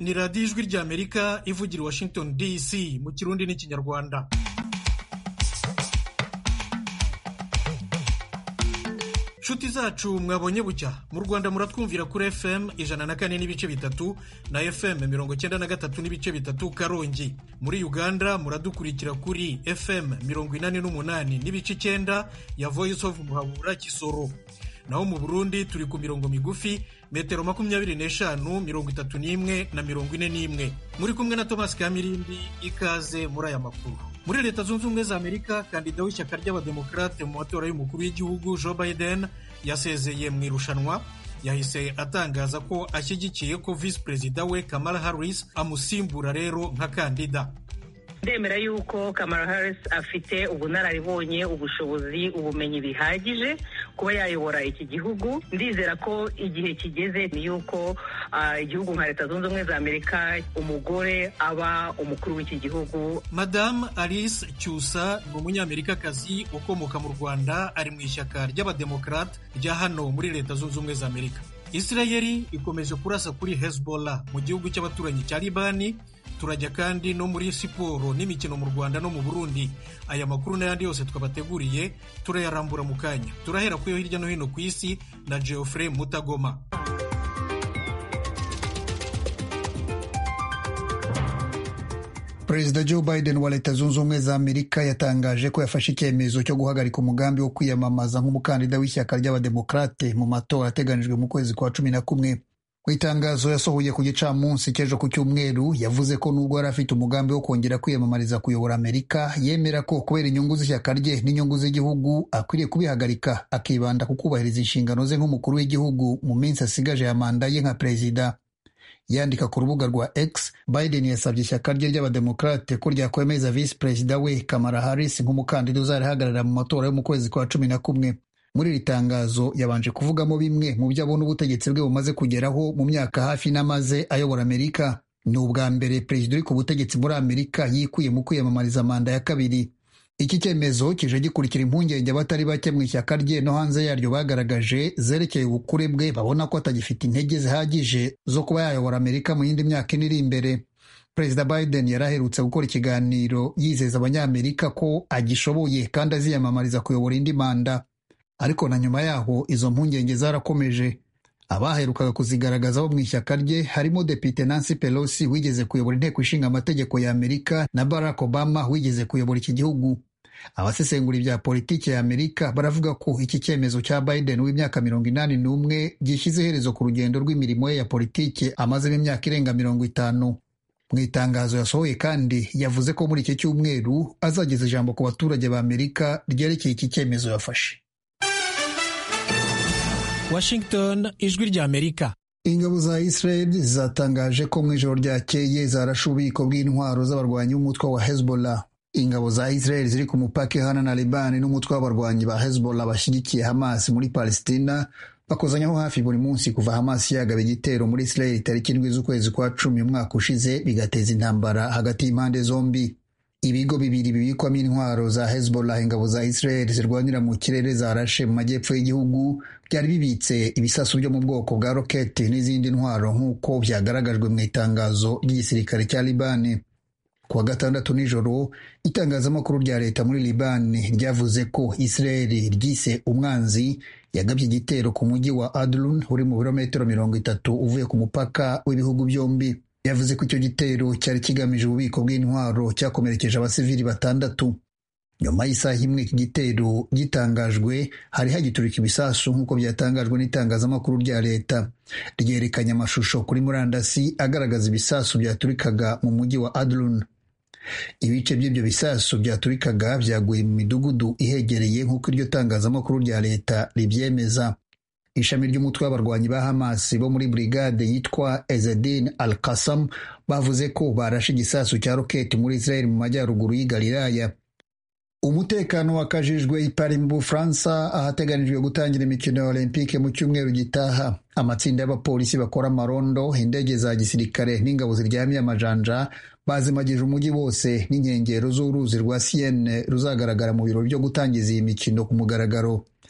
ni radiyo ijwi ry'Amerika ivugira i Washington DC mu Kirundi n'Ikinyarwanda. Nshuti zacu mwabonye bucya, mu Rwanda muratwumvira kuri FM 104.3 na FM 93.3 Karongi. Muri Uganda muradukurikira kuri FM 88.9 ya Voice of Muhabura Kisoro. Naho mu Burundi turi ku mirongo migufi metero 25, 31 na 41. Muri kumwe na Thomas Kamirindi, ikaze muri aya makuru. Muri Leta Zunze Ubumwe za Amerika, kandida w'ishyaka ry'Abademokrate mu matora y'umukuru w'igihugu Joe Biden yasezeye mu irushanwa. Yahise atangaza ko ashyigikiye ko Vice Perezida we Kamala Harris amusimbura rero nka kandida. Ndemera yuko Kamala Harris afite ubunararibonye, ubushobozi, ubumenyi bihagije kuba yayobora iki gihugu. Ndizera ko igihe kigeze ni yuko igihugu nka Leta Zunze Ubumwe za Amerika umugore aba umukuru w'iki gihugu. Madame Alice Cyusa ni umunyamerikakazi ukomoka mu Rwanda, ari mu ishyaka ry'Abademokrate rya hano muri Leta Zunze Ubumwe za Amerika. Israeli ikomeje kurasa kuri Hezbollah mu gihugu cy'abaturanyi cya Libani. Turajya kandi no muri siporo n'imikino mu Rwanda no mu Burundi. Aya makuru n'ayandi yose twabateguriye turayarambura mu kanya. Turahera kuyo hirya no hino ku isi na Geoffrey Mutagoma. Perezida Joe Biden wa Leta Zunze Ubumwe za Amerika yatangaje ko yafashe icyemezo cyo guhagarika umugambi wo kwiyamamaza nk'umukandida w'ishyaka ry'Abademokrate mu matora ateganijwe mu kwezi kwa 11. Mu itangazo yasohoye ku gicamunsi cy'ejo ku Cyumweru, yavuze ko nubwo yari afite umugambi wo kongera kwiyamamariza kuyobora Amerika, yemera ko kubera inyungu z'ishyaka rye n'inyungu z'igihugu akwiriye kubihagarika, akibanda ku kubahiriza inshingano ze nk'umukuru w'igihugu mu minsi asigaje ya manda ye nka perezida. Yandika ku rubuga rwa X, Biden yasabye ishyaka rye ry'Abademokrate ko ryakwemeza Vice Perezida we Kamala Harris nk'umukandida uzarihagarara mu matora yo mu kwezi kwa 11. Muri iri tangazo yabanje kuvugamo bimwe mu byo abona ubutegetsi bwe bumaze kugeraho mu myaka hafi n'amaze ayobora Amerika. Ni ubwa mbere perezida uri ku butegetsi muri Amerika yikuye mu kwiyamamariza manda ya kabiri. Iki cyemezo kije gikurikira impungenge abatari bake mu ishyaka rye no hanze yaryo bagaragaje zerekeye ubukure bwe, babona ko atagifite intege zihagije zo kuba yayobora Amerika mu yindi myaka iri imbere. Perezida Biden yaraherutse gukora ikiganiro yizeza abanyamerika ko agishoboye kandi aziyamamariza kuyobora indi manda. Ariko na nyuma yaho izo mpungenge zarakomeje. Abaherukaga kuzigaragaza bo mu ishyaka rye harimo Depite Nancy Pelosi wigeze kuyobora inteko ishinga amategeko ya Amerika na Barack Obama wigeze kuyobora iki gihugu. Abasesengura ibya politiki ya Amerika baravuga ko iki cyemezo cya Biden w'imyaka 81 gishyize iherezo ku rugendo rw'imirimo ye ya politiki amazemo imyaka irenga 50. Mu itangazo yasohoye kandi yavuze ko muri iki cyumweru azageza ijambo ku baturage ba Amerika ryerekeye iki cyemezo yafashe. Washington, ijwi ry'Amerika. Ingabo za Israel zatangaje ko mu ijoro ryakeye zarashe ububiko bw'intwaro z'abarwanyi b'umutwe wa Hezbollah. Ingabo za Israel ziri ku mupaka ihana na Libani n'umutwe w'abarwanyi ba Hezbollah bashyigikiye Hamas muri Palestina bakozanyaho hafi buri munsi kuva Hamas yagaba igitero muri Israel tariki 7 z'ukwezi kwa 10 umwaka ushize, bigateza intambara hagati y'impande zombi. Ibigo bibiri bibikwamo intwaro za Hezbollah ingabo za Israel zirwanira mu kirere zarashe mu majyepfo y'igihugu byari bibitse ibisasu byo mu bwoko bwa roketi n'izindi ntwaro nk'uko byagaragajwe mu itangazo ry'igisirikare cya Libani. Kuwa gatandatu nijoro, itangazamakuru rya leta muri Libani ryavuze ko Israel ryise umwanzi yagabye igitero ku mujyi wa Adlun uri mu birometero 30 uvuye ku mupaka w'ibihugu byombi. Yavuze ko icyo gitero cyari kigamije ububiko bw'intwaro cyakomerekeje abasivili 6. Nyuma y'isaha imwe iki gitero gitangajwe, hari hagiturika ibisasu nk'uko byatangajwe n'itangazamakuru rya leta. Ryerekanye amashusho kuri murandasi agaragaza ibisasu byaturikaga mu mujyi wa Adlun. Ibice by'ibyo bisasu byaturikaga byaguye mu midugudu ihegereye nk'uko iryo tangazamakuru rya leta ribyemeza. Ishami ry'umutwe w'abarwanyi ba Hamas bo muri brigade yitwa Ezzedine Al-Qassam bavuze ko barashe igisasu cya roketi muri Israel mu majyaruguru y'i Galilaya. Umutekano wakajijwe i Paris mu Bufaransa ahateganijwe gutangira imikino ya Olympique mu cyumweru gitaha. Amatsinda y'abapolisi bakora amarondo, indege za gisirikare n'ingabo ziryamiye amajanja bazimagije umujyi wose n'inkengero z'uruzi rwa Seine ruzagaragara mu biro byo gutangiza iyi mikino ku mugaragaro.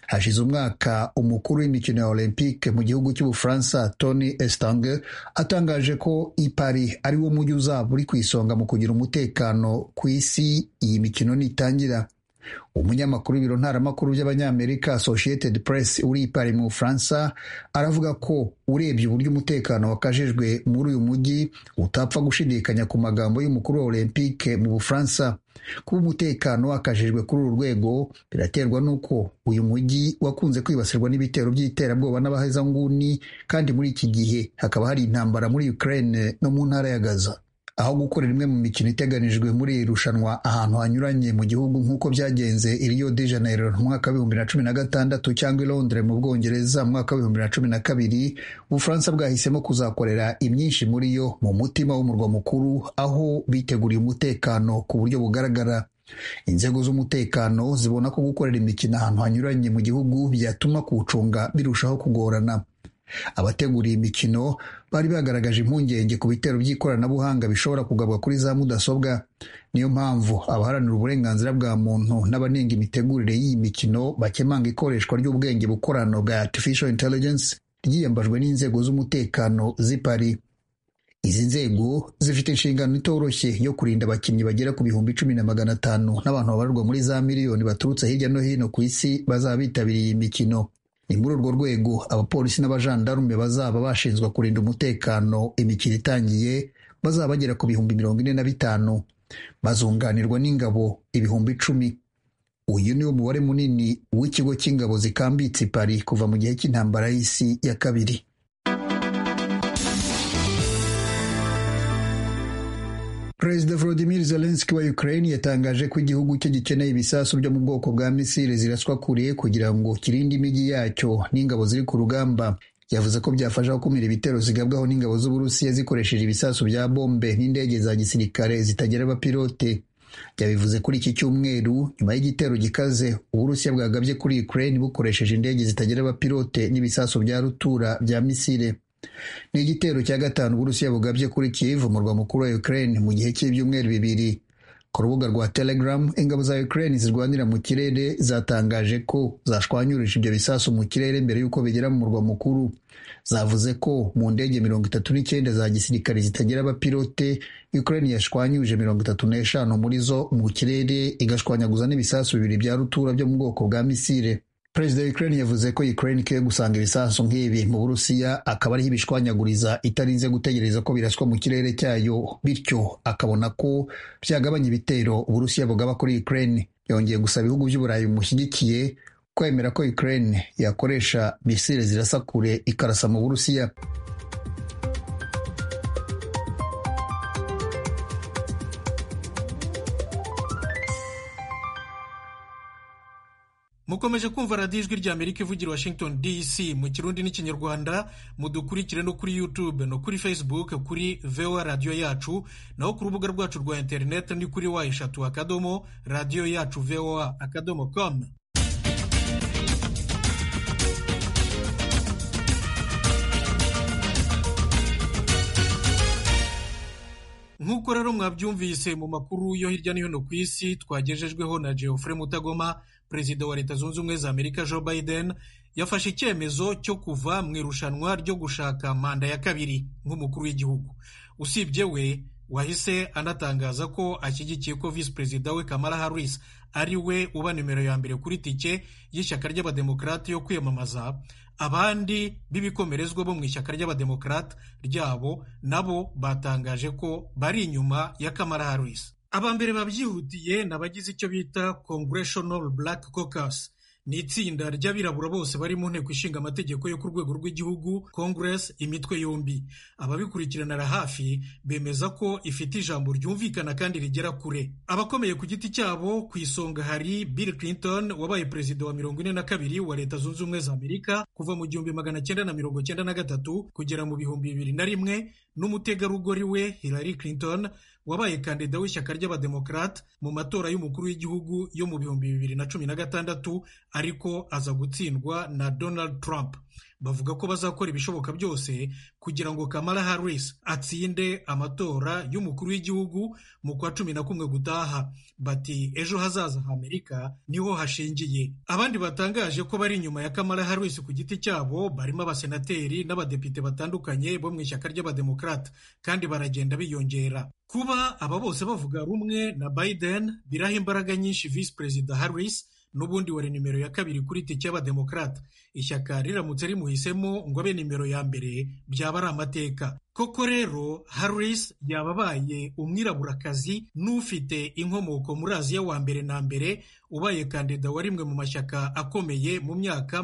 Hashize umwaka umukuru w'imikino ya Olympique mu gihugu cy'Ubufaransa Tony Estanguet atangaje ko i Paris ari wo mujyi uzaba uri ku isonga mu kugira umutekano ku isi iyi mikino nitangira. Umunyamakuru w'ibiro ntaramakuru by'Abanyamerika Associated Press uri i Paris mu Bufaransa aravuga ko urebye uburyo umutekano wakajejwe muri uyu mujyi utapfa gushidikanya ku magambo y'umukuru wa Olympique mu Bufaransa. Kuba umutekano wakajejwe kuri uru rwego biraterwa n'uko uyu mujyi wakunze kwibasirwa n'ibitero by'iterabwoba n'abahezanguni, kandi muri iki gihe hakaba hari intambara muri Ukraine no mu ntara ya Gaza. Aho gukorera imwe mu mikino iteganijwe muri iri rushanwa ahantu hanyuranye mu gihugu nk'uko byagenze i Rio de Janeiro mu mwaka wa 2016 cyangwa i Londres mu Bwongereza mu mwaka wa 2012, Ubufaransa bwahisemo kuzakorera imyinshi muri yo mu mutima w'umurwa mukuru, aho biteguriye umutekano ku buryo bugaragara. Inzego z'umutekano zibona ko gukorera imikino ahantu hanyuranye mu gihugu byatuma kuwucunga birushaho kugorana. Abateguriye imikino bari bagaragaje impungenge ku bitero by'ikoranabuhanga bishobora kugabwa kuri za mudasobwa. Niyo mpamvu abaharanira uburenganzira bwa muntu n'abanenga imitegurire y'iyi mikino bakemanga ikoreshwa ry'ubwenge bukorano bwa artificial intelligence ryiyambajwe n'inzego z'umutekano z'i Paris. Izi nzego zifite inshingano itoroshye yo kurinda abakinnyi bagera ku 10,500 n'abantu babarwa muri za miliyoni baturutse hirya no hino ku isi bazaba bitabiriye iyi mikino. Ni muri urwo rwego abapolisi n'abajandarume bazaba bashinzwe kurinda umutekano imikino itangiye bazaba bagera ku 45,000, bazunganirwa n'ingabo 10,000. Uyu ni umubare munini w'ikigo cy'ingabo zikambitse i Paris kuva mu gihe cy'intambara y'isi ya kabiri. Perezida Volodymyr Zelensky wa Ukraine yatangaje ko igihugu cye gikeneye ibisasu byo mu bwoko bwa misile ziraswa kure kugira ngo kirinde imijyi yacyo n'ingabo ziri ku rugamba. Yavuze ko byafasha gukumira ibitero zigabwaho n'ingabo z'Uburusiya zikoresheje ibisasu bya bombe n'indege za gisirikare zitagira abapilote. Yabivuze kuri iki cyumweru nyuma y'igitero gikaze Uburusiya bwagabye kuri Ukraine bukoresheje indege zitagira abapilote n'ibisasu bya rutura bya misile. Ni igitero cya gatanu Uburusiya bugabye kuri Kiev, umurwa mukuru wa Ukraine, mu gihe cy'ibyumweru bibiri. Ku rubuga rwa Telegram, ingabo za Ukraine zirwanira mu kirere zatangaje ko zashwanyurije ibyo bisasu mu kirere mbere y'uko bigera mu murwa mukuru. Zavuze ko mu ndege 39 za gisirikare zitagira abapilote Ukraine yashwanyuje 35 muri zo mu kirere, igashwanyaguza n'ibisasu bibiri bya rutura byo mu bwoko bwa misile. Perezida wa Ukraine yavuze ko Ukraine ikwiye gusanga ibisasu nk'ibi mu Burusiya akaba ariho ibishwanyaguriza itarinze gutegereza ko biraswa mu kirere cyayo, bityo akabona ko byagabanya ibitero Uburusiya bugaba kuri Ukraine. Yongeye gusaba ibihugu by'Uburayi bimushyigikiye kwemera ko Ukraine yakoresha misile zirasa kure ikarasa mu Burusiya. Mukomeje kumva radiyo ijwi ry'Amerika ivugira Washington DC mu Kirundi n'Ikinyarwanda. Mudukurikire no kuri YouTube no kuri Facebook kuri VOA Radio Yacu, naho ku rubuga rwacu rwa internet ni kuri wa3.radio-yacu-voa.com. Nk'uko rero mwabyumvise mu makuru yo hirya no hino ku isi twagejejweho na Geoffrey Mutagoma, Perezida wa Leta Zunze Ubumwe za Amerika Joe Biden yafashe icyemezo cyo kuva mu irushanwa ryo gushaka manda ya kabiri nk'umukuru w'igihugu. Usibye we, wahise anatangaza ko ashyigikiye ko Visi Perezida we Kamala Harris ari we uba nimero ya mbere kuri tike y'ishyaka ry'abademokarate yo kwiyamamaza. Abandi b'ibikomerezwa bo mu ishyaka ry'abademokarate ryabo nabo batangaje ko bari inyuma ya Kamala Harris. Abambere babyihutiye n'abagize icyo bita Congressional Black Caucus. Ni itsinda ry'abirabura bose bari mu nteko ishinga amategeko yo ku rwego rw'igihugu Congress, imitwe yombi. Ababikurikiranira hafi bemeza ko ifite ijambo ryumvikana kandi rigera kure. Abakomeye ku giti cyabo, ku isonga hari Bill Clinton wabaye perezida wa 42 wa Leta Zunze Ubumwe za Amerika kuva mu 1993 kugera mu 2001, n'umutegarugori we Hillary Clinton wabaye kandida w'ishyaka ry'abademokarate mu matora y'umukuru w'igihugu yo mu 2016 ariko aza gutsindwa na Donald Trump. bavuga ko bazakora ibishoboka byose kugira ngo Kamala Harris atsinde amatora y'umukuru w'igihugu mu kwa 11 gutaha. Bati ejo hazaza h'Amerika niho hashingiye. Abandi batangaje ko bari inyuma ya Kamala Harris ku giti cyabo barimo abasenateri n'abadepite batandukanye bo mu ishyaka ry'abademokrate, kandi baragenda biyongera. Kuba aba bose bavuga rumwe na Biden biraha imbaraga nyinshi Vice Perezida Harris n'ubundi wari nimero ya kabiri kuri tike y'abademokrate. Ishyaka riramutse rimuhisemo ngo abe nimero ya mbere byaba ari amateka. Koko rero Harris yababaye umwiraburakazi n'ufite inkomoko muri Aziya wa mbere na mbere ubaye kandida wa rimwe mu mashyaka akomeye mu myaka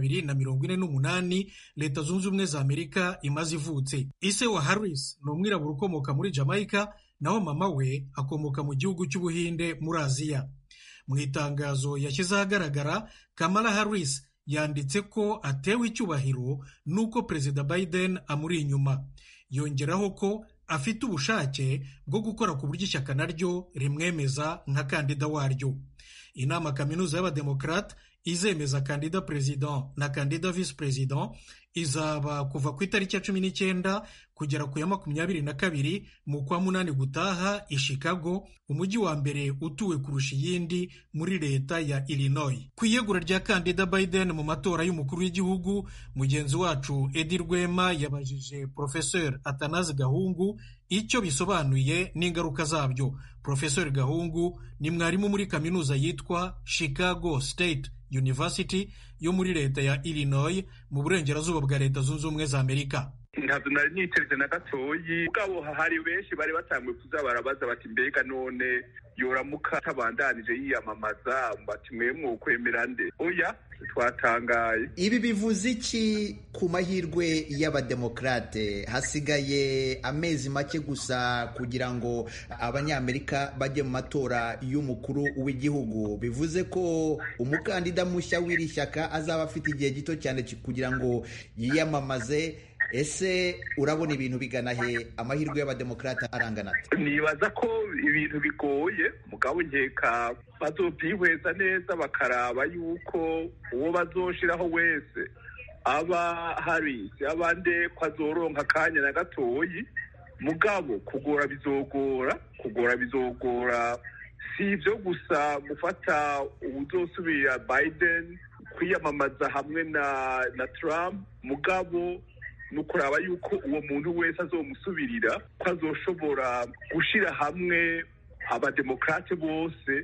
248 Leta Zunze Ubumwe za Amerika imaze ivutse. Ise wa Harris ni umwirabura ukomoka muri Jamaica, naho mama we akomoka mu gihugu cy'Ubuhinde muri Aziya. Mu itangazo yashyize ahagaragara, Kamala Harris yanditse ko atewe icyubahiro n'uko Perezida Biden amuri inyuma. Yongeraho ko afite ubushake bwo gukora ku buryo ishyaka naryo rimwemeza nka kandida waryo. Inama kaminuza y'abademokrate izemeza kandida president na kandida vice president izaba kuva ku itariki ya 19 kugera ku ya 22 mu kwa 8 gutaha i Chicago, umujyi wa mbere utuwe kurusha iyindi muri leta ya Illinois. Ku iyegura rya kandida Biden mu matora y'umukuru w'igihugu, mugenzi wacu Edi Rwema yabajije Professeur Atanaze Gahungu icyo bisobanuye n'ingaruka zabyo. Professeur Gahungu ni mwarimu muri kaminuza yitwa Chicago State University yo muri leta ya Illinois mu burengerazuba bwa Leta Zunze Ubumwe za Amerika. Ntabwo nari niteze na gatoyi, ubwabo hari benshi bari batanguye kuza barabaza bati mbega none yoramuka tabandanije yiyamamaza bati mwemwe ukwemera nde? Oya, twatangaye. Ibi bivuze iki ku mahirwe y'abademokrate? Hasigaye amezi make gusa kugira ngo abanyamerika bajye mu matora y'umukuru w'igihugu. Bivuze ko umukandida mushya w'iri shyaka azaba afite igihe gito cyane kugira ngo yiyamamaze. Ese urabona ibintu bigana he? Amahirwe y'abademokrate arangana ate? Nibaza ko ibintu bigoye, mugabo nkeka bazobyihweza neza bakaraba yuko uwo bazoshiraho wese aba Harris abande ko azoronka akanya na gatoyi. Mugabo kugora bizogora si ibyo gusa gufata uzosubira Biden kwiyamamaza hamwe na Trump, mugabo nukuraba yuko uwo muntu wese azomusubirira ko azoshobora gushira hamwe abademokrate bose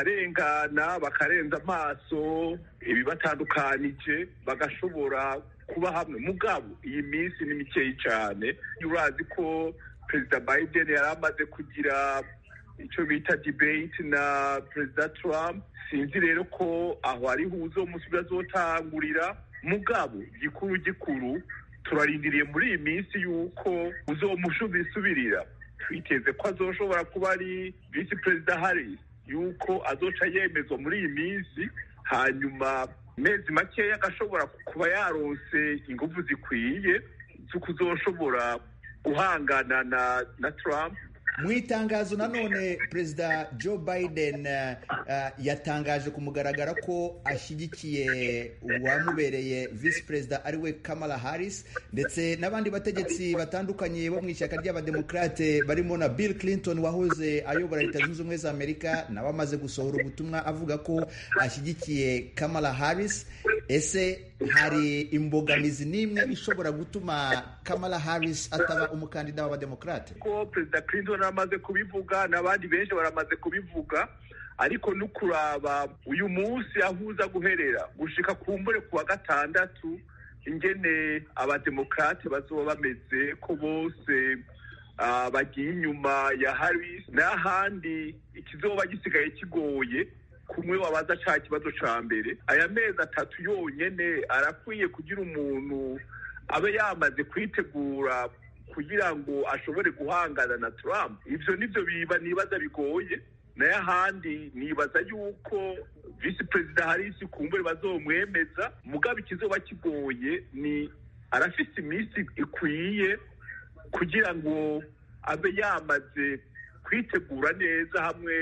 bakarenza amaso ibibatandukanije bagashobora kuba hamwe. Mugabo iyi minsi ni mikeyi cyane, urazi ko Perezida Biden yari amaze kugira icyo bita debate na Perezida Trump. Sinzi rero ko aho ariho uzomusubira azotangurira, mugabo gikuru turarindiriye muri iyi minsi yuko uzomusubirira. Twiteze ko azoshobora kuba ari Vice Perezida Harris, yuko azoca yemezwa muri iyi minsi, hanyuma mezi makeya agashobora kuba yaronse ingufu zikwiye zo kuzoshobora guhangana na Trump. Mu itangazo nanone Perezida Joe Biden yatangaje ku mugaragaro ko ashyigikiye uwamubereye Vice Perezida ariwe Kamala Harris, ndetse n'abandi bategetsi batandukanye bo mu ishyaka ry'abademokrate barimo na Bill Clinton wahoze ayobora Leta Zunze Ubumwe za Amerika, nawe amaze gusohora ubutumwa avuga ko ashyigikiye Kamala Harris. Ese hari imbogamizi n'imwe ishobora gutuma Kamala Harris ataba umukandida w'abademokrate? Ko Perezida Clinton amaze kubivuga n'abandi benshi baramaze kubivuga, ariko nukuraba uyu munsi ahuza guherera gushika kumbure kuwa gatandatu ingene abademokrate bazoba bameze, ko bose bagiye inyuma ya Harris, n'ahandi ikizoba gisigaye kigoye kumwe wabaza cya kibazo ca mbere. Aya mezi 3 yonyene arakwiye kugira umuntu abe yamaze kwitegura kugira ngo ashobore guhangana na Trump. Ivyo nivyo nibaza bigoye. Naye ahandi nibaza yuko Vice Perezida Harris kumbure bazomwemeza, mugabe ikizoba kigoye ni arafise iminsi ikwiye kugira ngo abe yamaze kwitegura neza, hamwe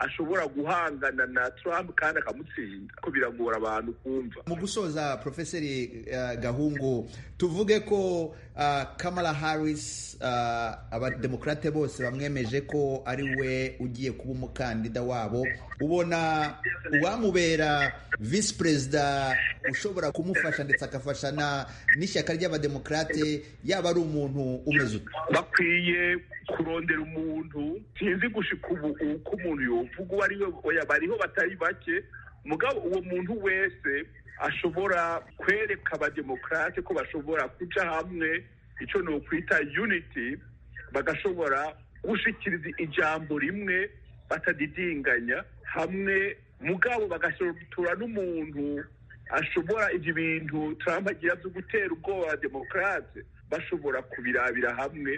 ashobora guhangana na Trump kandi akamutsinda, ko biragora abantu kumva. Mu gusoza, Profeseri Gahungu, tuvuge ko Kamala Harris abademokrate bose bamwemeje ko ari we ugiye kuba umukandida wabo, ubona uwamubera visi perezida ushobora kumufasha ndetse agafasha n'ishyaka ry'abademokrate, yaba ari umuntu umeze ute? Bakwiye kurondera umuntu, sinzi gushika ubu uko umuntu yovuga uwo ari we, bariho batari bake, mugabo uwo muntu wese ashobora kwereka abademokrate ko bashobora kuja hamwe, ico no kwita unity, bagashobora gushikiriza ijambo rimwe batadidinganya hamwe, mugabo bagashotora n'umuntu ashobora ivyo bintu Trump agira byo gutera ubwoba abademokrate, bashobora kubirabira hamwe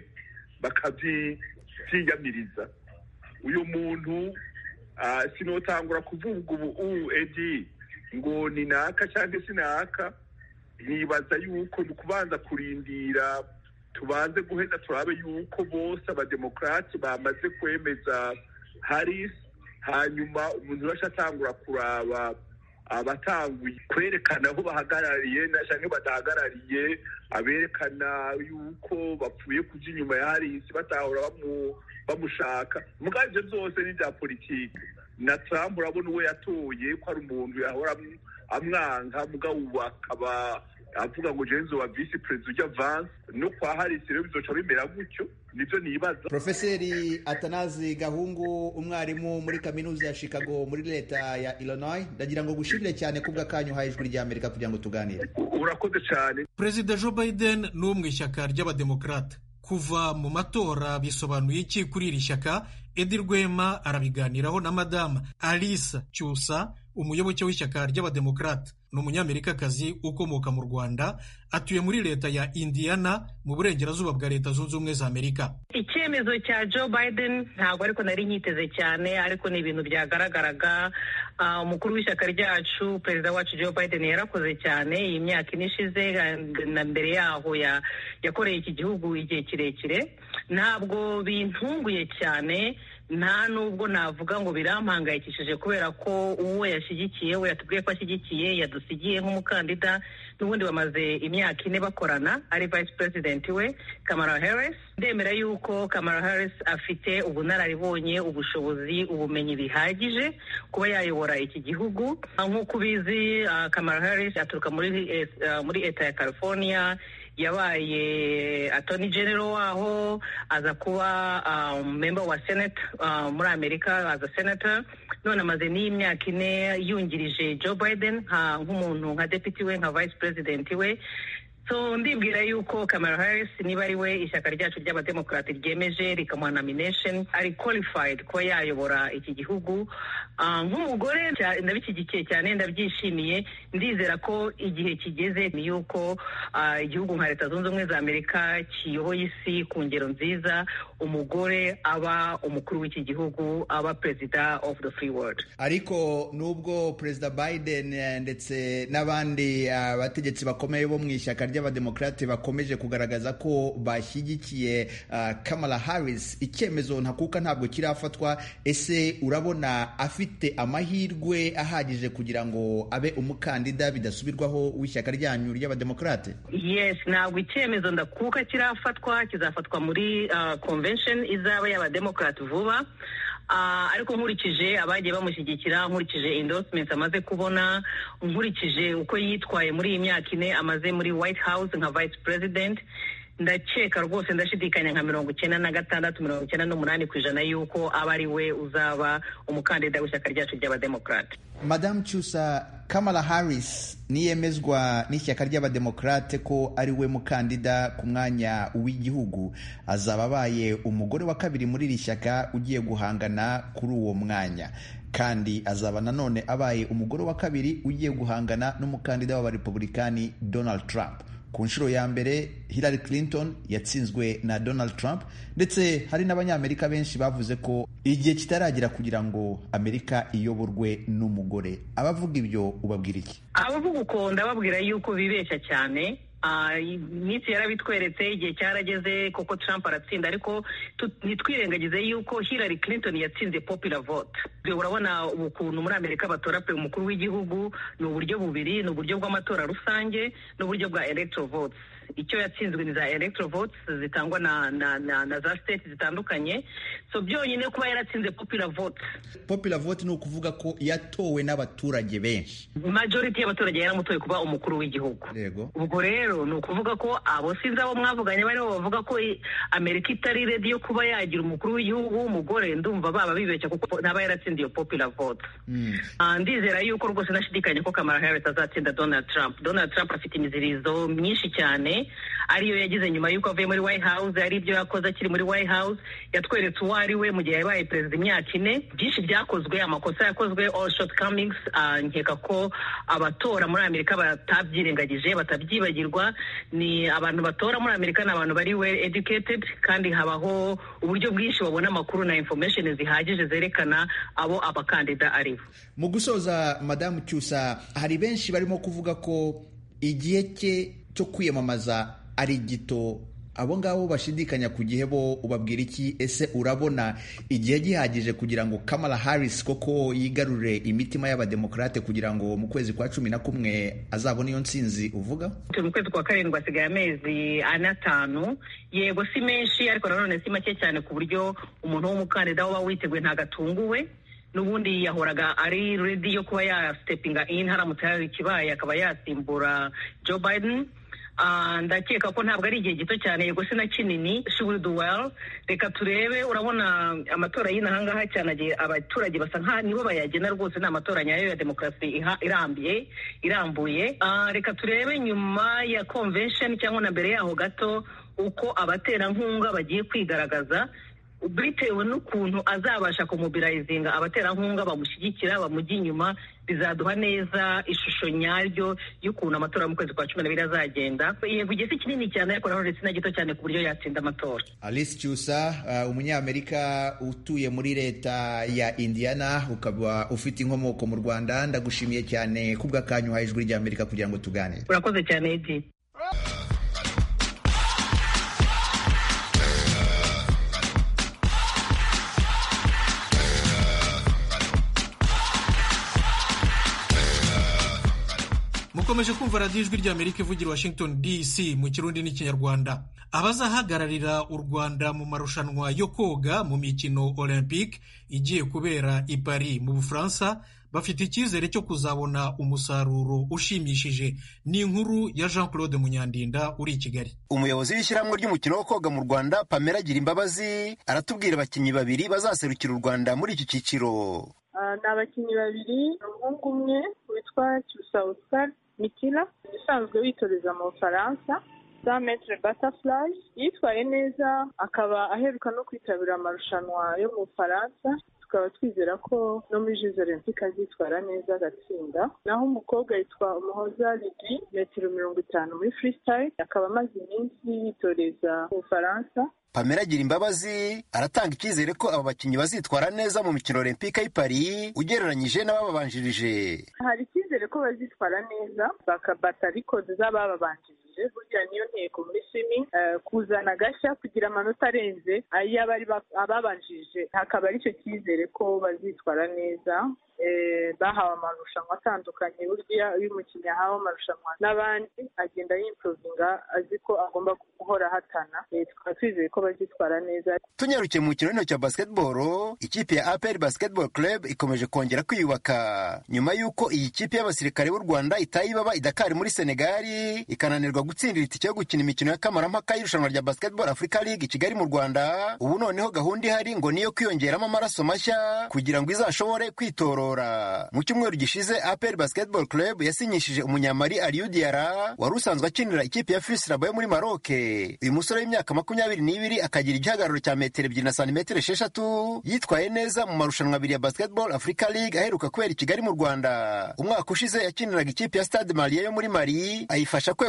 bakavyiyamiriza. Uyu muntu sinotangura kuvuga ubu Edi ngo ni naka cyangwa sinaka, nibaza yuko ni kubanza kurindira tubanze guheza turabe yuko bose abademokrati bamaze kwemeza Harris, hanyuma umuntu urasha atangura kuraba abatanguye kwerekana aho bahagarariye cyangwa badahagarariye, aberekana yuko bapfuye kuja inyuma ya Harris batahora bamushaka. Mugabo ivyo byose ni bya politiki, na Trump urabona uwo yatoye ko ari umuntu yahora amwanga, mugabo ubu akaba avuga ngo Jenzo wa vice president ujya Vance, no kwa Harris rero bizoca bimera gutyo, nivyo nibaza. Profeseri Atanazi Gahungu, umwarimu muri kaminuza ya Chicago muri leta ya Illinois, ndagira ngo gushimire cyane kubwa kanyu haye ijwi rya Amerika kugira ngo tuganire. Urakoze cyane. Perezida Joe Biden ni umwe ishyaka ry'abademokrate. Kuva mu matora bisobanuye iki kuri iri shyaka? Edi Rwema arabiganiraho na Madame Alisa Cyusa, umuyoboke w'ishyaka ry'abademokrate. Ni umunyamerikakazi ukomoka mu Rwanda, atuye muri leta ya Indiana mu burengerazuba bwa Leta Zunze Ubumwe za Amerika. Icyemezo cya Joe Biden ntabwo ariko nari nyiteze cyane, ariko ni ibintu byagaragaraga. Umukuru w'ishyaka ryacu, perezida wacu Joe Biden, yarakoze cyane iyi myaka ine ishize, na mbere yaho yakoreye iki gihugu igihe kirekire. Ntabwo bintunguye cyane, nta nubwo navuga ngo birampangayikishije, kubera ko uwo yashyigikiye, we yatubwiye ko ashyigikiye, yadusigiye nk'umukandida, n'ubundi bamaze imyaka ine bakorana, ari vice president we Kamala Harris. Ndemera yuko Kamala Harris afite ubunararibonye, ubushobozi, ubumenyi bihagije kuba yayobora iki gihugu. Nk'uko ubizi, Kamala Harris aturuka muri leta ya California, yabaye attorney general waho, aza kuba member wa Senate muri Amerika as a senator, none amaze n'imyaka ine yungirije Joe Biden nk'umuntu nka deputy we, nka vice president we. So ndibwira yuko Kamala Harris, niba ari we ishyaka ryacu ry'abademokrate ryemeje rikamuha nomination, ari qualified kuba yayobora iki gihugu. Nk'umugore ndabishyigikiye cyane, ndabyishimiye. Ndizera ko igihe kigeze ni yuko igihugu nka Leta Zunze Ubumwe za Amerika kiyoboye isi ku ngero nziza, umugore aba umukuru w'iki gihugu, aba president of the free world. Ariko nubwo Perezida Biden ndetse n'abandi bategetsi bakomeye bo mu ishyaka ry'abademokrate bakomeje kugaragaza ko bashyigikiye Kamala Harris, icyemezo ntakuka ntabwo kirafatwa. Ese urabona afite amahirwe ahagije kugira ngo abe umukandida bidasubirwaho w'ishyaka ryanyu ry'abademokrate? Yes, ntabwo icyemezo ndakuka kirafatwa, kizafatwa muri convention izaba y'abademokrate vuba. Ariko nkurikije abagiye bamushyigikira, nkurikije endorsements amaze kubona, nkurikije uko yitwaye muri iyi myaka ine amaze muri White House nka vice president, ndakeka rwose, ndashidikanya nka 96-98% yuko aba ari we uzaba umukandida w'ishyaka ryacu ry'abademokrate. Madame Cyusa, Kamala Harris niyemezwa n'ishyaka ry'abademokrate ko ari we mukandida ku mwanya w'igihugu, azaba abaye umugore wa kabiri muri iri shyaka ugiye guhangana kuri uwo mwanya, kandi azaba nanone abaye umugore wa kabiri ugiye guhangana n'umukandida w'abarepublikani Donald Trump. Ku nshuro ya mbere Hillary Clinton yatsinzwe na Donald Trump, ndetse hari n'abanyamerika benshi bavuze ko igihe kitaragera kugira ngo Amerika iyoborwe n'umugore. Abavuga ibyo ubabwira iki? Abavuga uko ndababwira yuko bibeshya cyane. iminsi yarabitweretse, igihe cyarageze koko Trump aratsinda, ariko ntitwirengagize yuko Hillary Clinton yatsinze popular vote. Urabona ukuntu muri Amerika batora umukuru w'igihugu ni uburyo bubiri, ni uburyo bw'amatora rusange n'uburyo bwa electoral votes. Icyo yatsinzwe ni za electoral votes zitangwa na za state zitandukanye. So byonyine kuba yaratsinze popular vote. Popular vote ni ukuvuga ko yatowe n'abaturage benshi. Majority y'abaturage yaramutoye kuba umukuru w'igihugu. Yego. Ubwo rero ni ukuvuga ko abo sinzi abo mwavuganye bariho bavuga ko Amerika itari ready yo kuba yagira umukuru w'igihugu w'umugore, ndumva baba bibeshya kuko ntaba yaratsinze iyo popular vote. Ndizera yuko rwose nashidikanye ko Kamala Harris azatsinda Donald Trump. Donald Trump afite imizirizo myinshi cyane ariyo yagize nyuma yuko avuye muri White House, ari ibyo yakoze akiri muri White House, yatweretse uwo ari we mu gihe yabaye perezida imyaka 4. Byinshi byakozwe, amakosa yakozwe, all shortcomings. Nkeka ko abatora muri Amerika batabyirengagije, batabyibagirwa. Ni abantu batora muri Amerika ni abantu bari well educated, kandi habaho uburyo bwinshi babona amakuru na information zihagije zerekana abo abakandida ari bo. Mu gusoza, Madamu Cyusa, hari benshi barimo kuvuga ko igihe cye cyo kwiyamamaza ari gito. Abo ngabo bashidikanya ku gihe bo ubabwira iki? Ese urabona igihe gihagije kugira ngo Kamala Harris koko yigarurire imitima y'abademokrate kugira ngo mu kwezi kwa 11 azabone iyo ntsinzi uvuga? Mu kwezi kwa 7 asigaye amezi 5. Yego si menshi, ariko nanone si make cyane ku buryo umuntu w'umukandida waba witeguye ntagatunguwe. N'ubundi yahoraga ari ready yo kuba ya steppinga in haramutse hari ikibaye akaba yasimbura Joe Biden. Ndakeka ko ntabwo ari igihe gito cyane, yego si na kinini. She will do well. Reka turebe. Urabona amatora y'inahangaha cyane abaturage basa nka nibo bayagena rwose, ni amatora nyayo ya demokarasi irambuye. Reka turebe nyuma ya convention cyangwa na mbere yaho gato uko abaterankunga bagiye kwigaragaza, bitewe n'ukuntu azabasha kumobirayizinga abaterankunga bamushyigikira bamujya inyuma. Bizaduha neza ishusho nyaryo y'ukuntu amatora mu kwezi kwa 12 azagenda. Yego igihe si kinini cyane, ariko naho ndetse na gito cyane ku buryo yatsinda amatora. Alice Cyusa, umunyamerika utuye muri leta ya Indiana, ukaba ufite inkomoko mu Rwanda, ndagushimiye cyane kubw'akanyu uhaye Ijwi ry'Amerika kugira ngo tuganire. Urakoze cyane Edi. Mukomeje kumva radiyo Ijwi ry'Amerika ivugira Washington DC mu Kirundi n'Ikinyarwanda. Abazahagararira u Rwanda mu marushanwa yo koga mu mikino Olympique igiye kubera i Paris mu Bufaransa bafite icyizere cyo kuzabona umusaruro ushimishije. Ni inkuru ya Jean-Claude Munyandinda uri i Kigali. Umuyobozi w'ishyirahamwe ry'umukino wo koga mu Rwanda, Pamela Girimbabazi, aratubwira abakinnyi babiri bazaserukira u Rwanda muri iki cyiciro. Ni abakinnyi babiri, umuhungu umwe witwa Cyusa Oscar Mikila, usanzwe witoreza mu Bufaransa, 100 metre butterfly, yitwaye neza, akaba aheruka no kwitabira amarushanwa yo mu Bufaransa. Tukaba twizera ko no muri Jeux Olympiques azitwara neza agatsinda. Naho umukobwa yitwa Umuhoza Lydie, metero 50 muri freestyle, akaba amaze iminsi yitoreza mu Bufaransa. Pamela Girimbabazi aratanga icyizere ko aba bakinnyi bazitwara neza mu mikino Olympique y'i Paris ugereranyije n'abababanjirije. Hari icyizere ko bazitwara neza bakabata record z'abababanjirije. Burya niyo ntego muri swimming, kuzana gashya kugira amanota arenze ay'abari ababanjirije. Hakaba ari cyo cyizere ko bazitwara neza. Bahawe amarushanwa atandukanye, burya iyo umukinnyi ahawe amarushanwa n'abandi agenda yimprovinga, azi ko agomba guhora ahatana. Tukaba twizeye ko bazitwara neza. Tunyarukiye mu mukino w'intoki wa basketball, ikipe ya APR Basketball Club ikomeje kongera kwiyubaka nyuma y'uko iyi kipe y'abasirikare b'u Rwanda itayibaba idakari muri Senegal ikananirwa gutsindira itike yo gukina imikino ya kamarampaka y'irushanwa rya Basketball Africa League Kigali mu Rwanda. Ubu noneho gahunda ihari ngo niyo kwiyongeramo amaraso mashya kugira ngo izashobore kwitorora. Mu cyumweru gishize APR Basketball Club yasinyishije umunyamali Aliou Diarra wari usanzwe akinira ikipe ya FUS Rabat yo muri Maroc. Uyu musore w'imyaka 22 akagira igihagararo cya metero 2 na santimetero 6, yitwaye neza mu marushanwa abiri ya Basketball Africa League aheruka kubera i Kigali mu Rwanda. Umwaka ushize yakiniraga ikipe ya Stade Malien yo muri Mali, ayifasha kwegukana umwanya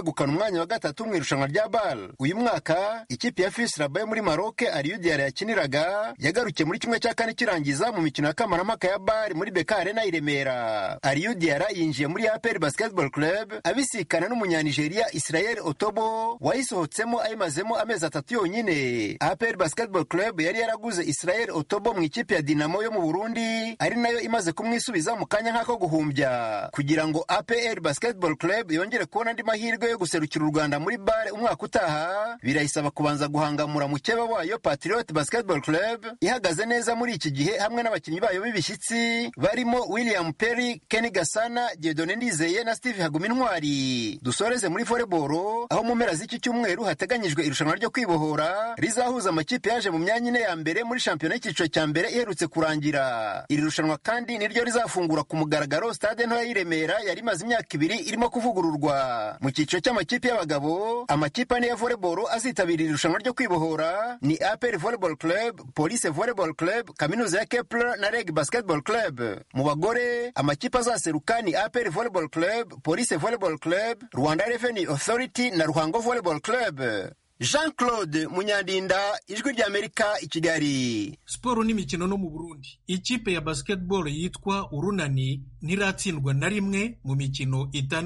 mwanya wa gatatu mu irushanwa rya BAL. Uyu mwaka ikipe ya FUS Rabat yo muri Maroc Aliou Diarra yakiniraga yagarukiye muri kimwe cya kane kirangiza mu mikino ya kamarampaka ya BAL muri BK Arena i Remera. Aliou Diarra yinjiye muri APR Basketball Club abisikana n'umunyanigeria Israel Otobo wayisohotsemo ayimazemo amezi 3 yonyine. APR Basketball Club yari yaraguze Israel Otobo mu ikipe ya Dinamo yo mu Burundi ari nayo imaze kumwisubiza mu kanya nk'ako guhumbya. Kugira ngo APR Basketball Club yongere kubona andi mahirwe yo guserukira u Rwanda muri BAL umwaka utaha, birayisaba kubanza guhangamura mukeba wayo Patriot Basketball Club ihagaze neza muri iki gihe hamwe n'abakinnyi bayo b'ibishyitsi barimo William Perry, Kenny Gasana, Dieudonné Ndizeye na Steve Hagumintwari. Dusoreze muri volleyball aho mu mpera z'iki cyumweru hateganyijwe irushanwa ryo kwibohora rizahuza amakipe yaje mu myanya ine ya mbere muri shampiyona y'icyiciro cya mbere iherutse kurangira. Iri rushanwa kandi niryo rizafungura ku mugaragaro stade ntoya y'i Remera yari imaze imyaka 2 irimo kuvugururwa. Mu cyiciro cy'amakipe y'abagabo, amakipe ane ya volleyball azitabira iri rushanwa ryo kwibohora ni APR Volleyball Club, Police Volleyball Club, Kaminuza ya Kepler na Reg Basketball Club. Mu bagore, amakipe azaseruka ni APR Volleyball Club, Police Volleyball Club, Rwanda Revenue Authority na Ruhango Volleyball Club. Jean-Claude Munyandinda, Ijwi ry'Amerika i Kigali. Siporo n'imikino no mu Burundi. Ikipe ya basketball yitwa Urunani ntiratsindwa na rimwe mu mikino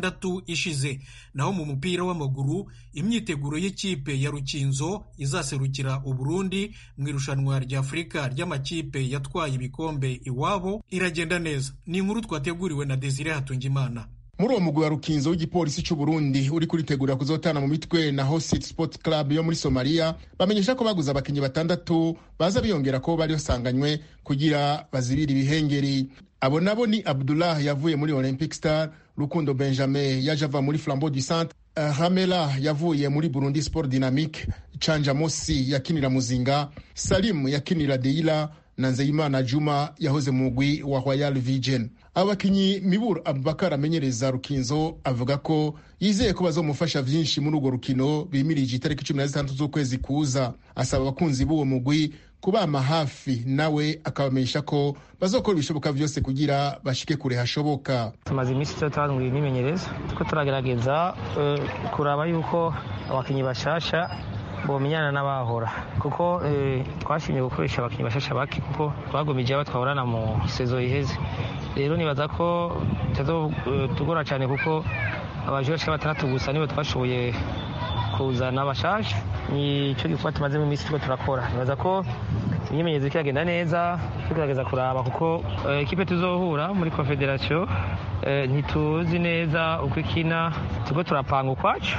6 ishize. Naho mu mupira w'amaguru, imyiteguro y'ikipe ya Rukinzo izaserukira u Burundi mu irushanwa rya Afrika ry'amakipe yatwaye ibikombe iwabo iragenda neza. Ni inkuru twateguriwe na Desire Hatungimana. Muri uwo mugwi wa Rukinzo w'igipolisi cy'u Burundi uri kuritegura kuzotana mu mitwe na Hosit Sport Club yo muri Somalia, bamenyesha ko baguze abakinyi 6 baza biyongera ko bari basanganywe kugira bazibira ibihengeri. Abo nabo ni Abdullah yavuye muri Olympic Star, Rukundo Benjamin yaje ava muri Flambeau du Centre, Ramela yavuye muri Burundi Sport Dynamique, Chanja Mosi yakinira Muzinga, Salim yakinira Deila na Nzeyimana Juma yahoze mu mugwi wa Royal Vision. Abakinyi Mibur Abubakar amenyereza Rukinzo avuga ko yizeye ko bazomufasha vyinshi muri urwo rukino bimirije itariki 16 z'ukwezi kuza. Asaba abakunzi b'uwo mugwi kubama hafi, nawe akabamenyesha ko bazokora ibishoboka vyose kugira bashike kure hashoboka. Tumaze iminsi tutangwa imimenyerezo ko turagerageza kuraba yuko abakinyi bashasha bomenyana n'abahora, kuko twashimye gukoresha abakinyi bashasha baki kuko twagomije aba twahorana mu sezo iheze. Rero nibaza ko tugora cyane kuko abaje bashaka 3 gusa nibo twashoboye kuzana abashasha. Ni cyo gifata tumaze mu minsi turakora. Nibaza ko imyimenyerezo ikagenda neza, tugerageza kuraba kuko ekipe tuzohura muri confederation ntituzi neza uko ikina, tuko turapanga ukwacu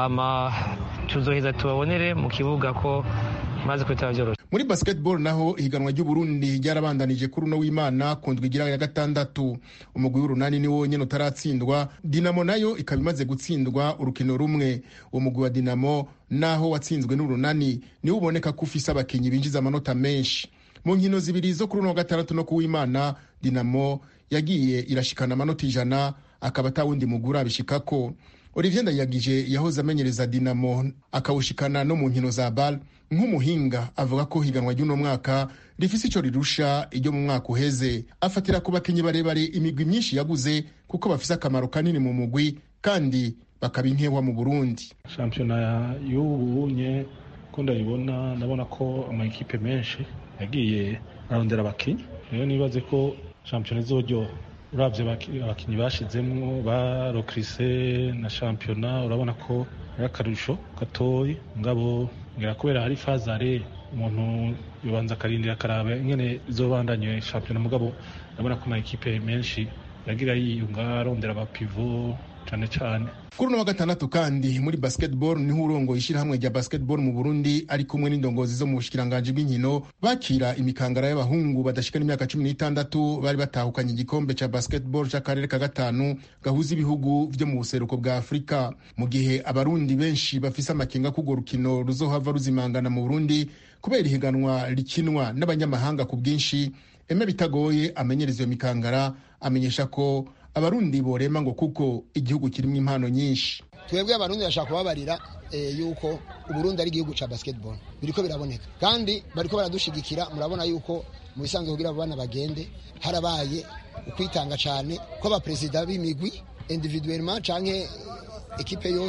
tuzoheza tubabonere mu kibuga ko maze kwitaba byoroshye. Muri basketball naho ihiganwa ry'u Burundi ryarabandanije kuri uno w'Imana kundwa igira ya 6. Umugwi w'Urunani ni wo nyene utaratsindwa, Dinamo nayo ikaba imaze gutsindwa urukino rumwe. Uwo mugwi wa Dinamo naho watsinzwe n'Urunani ni uboneka ko ufise abakinyi binjiza amanota menshi. Mu nkino zibiri zo kuri uno wa 6 no ku w'Imana, Dinamo yagiye irashikana amanota 100 akaba atawundi mugura abishikako. Olivier Ndayagije yahoze amenyereza Dinamo akawushikana no mu nkino za BAL. Nk'umuhinga avuga ko higanwa ry'uno mwaka rifise ico rirusha iryo mu mwaka uheze. Afatira ku bakinyi barebare imigwi myinshi yaguze kuko bafise akamaro kanini mu mugwi kandi bakaba inkewa mu Burundi. Shampiyona y'ubunye ko ndabona ko amakipe menshi yagiye arondera abakinyi. Rero nibaze ko shampiyona izoryo uravye abakinyi bashizemwo ba Rocrise na shampiyona, urabona ko ari akarusho gatoyi ngabo ngira kubera hari fazare umuntu yobanza karindira akaraba ingene izobandanye shampiyona, mugabo urabona ko amakipe menshi yagira yiyunga arondera aba pivot cyane. Kuri uno wa 6 kandi muri basketball niho urongo ishirahamwe rya basketball mu Burundi ari kumwe n'indongozi zo mu bushikiranganje bw'inkino bakira imikangara y'abahungu badashikana imyaka 16 bari batahukanye igikombe ca basketball c'akarere ka 5 gahuza ibihugu vyo mu buseruko bwa Afrika. Mu gihe abarundi benshi bafise amakenga kugo rukino ruzohava ruzimangana mu Burundi kubera ihiganwa rikinwa n'abanyamahanga ku bwinshi, Eme Bitagoye amenyereza iyo mikangara amenyesha ko abarundi borema ngo kuko igihugu kirimo impano nyinshi. Twebwe abarundi bashaka kubabarira yuko Uburundi ari igihugu ca basketball biriko biraboneka kandi bariko baradushigikira. Murabona yuko mu bisanzwe kugira abana bagende harabaye ukwitanga cyane ko abapresident b'imigwi individuellement canke ekipe yose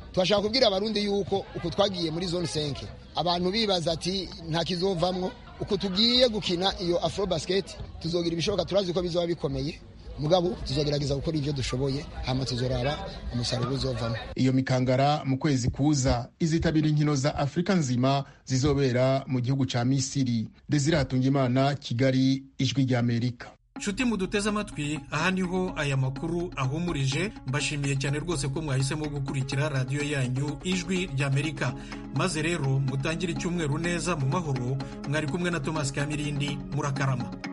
turashaka kubwira abarundi yuko uko twagiye muri zone 5 abantu bibaza ati nta kizovamwo, uko tugiye gukina iyo Afrobasket tuzogira ibishoboka, turazi ko bizoba bikomeye, mugabo tuzogerageza gukora ivyo dushoboye, hama tuzoraba umusaruro uzovamo. Iyo mikangara mu kwezi kuza izitabira inkino za Afrika nzima zizobera mu gihugu ca Misiri. Desire Hatungimana, Kigali, Ijwi rya Amerika. Nshuti muduteze amatwi, aha niho aya makuru ahumurije. Mbashimiye cyane rwose ko mwahisemo gukurikira radiyo yanyu Ijwi rya Amerika. Maze rero mutangire icyumweru neza mu mahoro. Mwari kumwe na Thomas Kamirindi, murakarama.